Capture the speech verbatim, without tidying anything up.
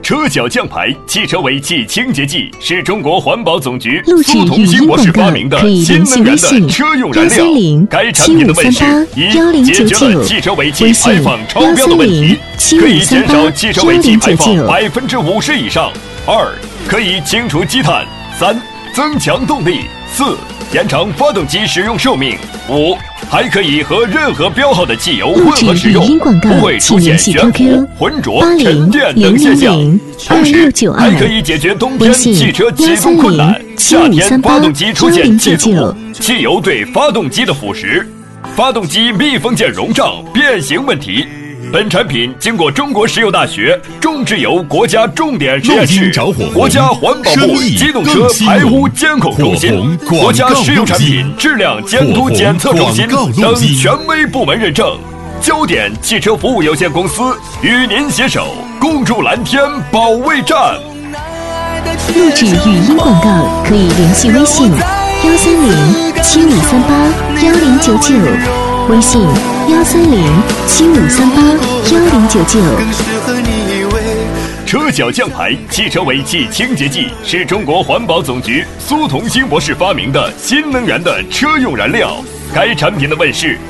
车脚降排汽车尾气清洁剂是中国环保总局录制苏同新博士发明的新能源的车用燃料。该产品的问世，一解决了汽车尾气排放超标的问题，可以减少汽车尾气排放百分之五十以上；二，可以清除积碳；三，增强动力；四，延长发动机使用寿命；五，还可以和任何标号的汽油混合使用，不会出现悬浮、浑浊、沉淀等现象。同时，还可以解决冬天汽车启动困难、夏天发动机出现气阻、汽油对发动机的腐蚀、发动机密封件溶胀、变形问题。本产品经过中国石油大学重质油国家重点实验室、国家环保部机动车排污监控中心、国家石油产品质量监督检测中心等权威部门认证。焦点汽车服务有限公司与您携手共筑蓝天保卫战。 录制语音广告可以联系微信幺三零七五三八幺零九九，微信幺三零七五三八幺零九九。 车脚降排汽车尾气清洁剂是中国环保总局苏同新博士发明的新能源的车用燃料。该产品的问世